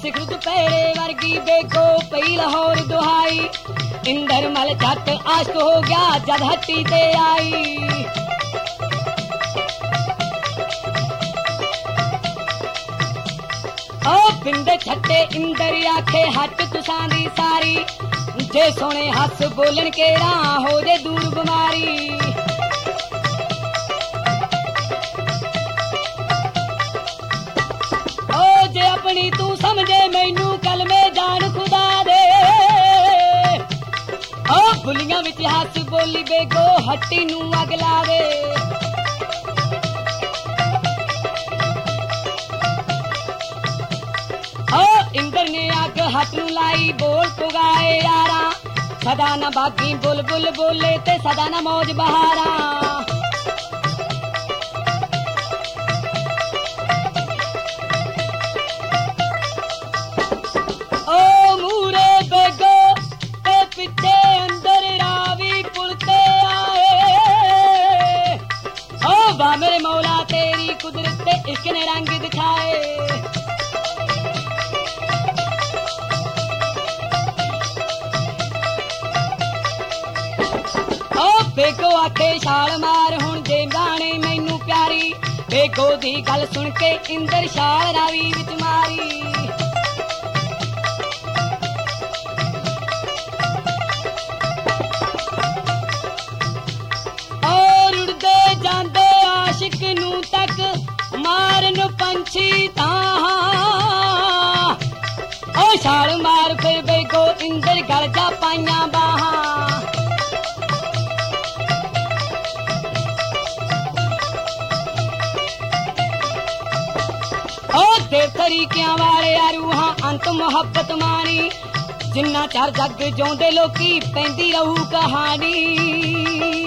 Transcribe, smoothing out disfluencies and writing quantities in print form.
सिखर दुपहरे वर्गी बेगो पई लाहौर दुहाई। इंदर मल झट आश्क हो गया जद हट्टी ते आई। ओ पिंड छट्टे इंदर आखे हट तुसां दी सारी। जे सोने हस बोलन के राह हो जे दूर बीमारी। जे अपनी तू समझे मैनू कलमे जान खुदा दे। ओ बुलियां विच हस बोली बेगो हट्टी नू अग ला दे। ओ इंदर ने अग हट नू लाई बोल पुगाए यारा। सदा ना बागी बुलबुल बोले ते सदा ना मौज बहारा। पिछे अंदर रावी पुलते आए। ओ बा मेरे मौला तेरी कुदरत ते इश्क ने रंग दिखाए। ओ बेगो आखे छाल मार हुण जे गाने मैनू प्यारी। बेगो दी गल सुन के इंदर छाल रावी विच मारी। आशिक नू तक मारन पंछी तां। ओ छाल मार फिर बेगो इंदर गल जा पाइयां बाहां। ओ देव तरीकियां वाले रूहां अंत मुहब्बत मानी। जिन्ना चर जग जोंदे लोकी पैंदी रहू कहानी।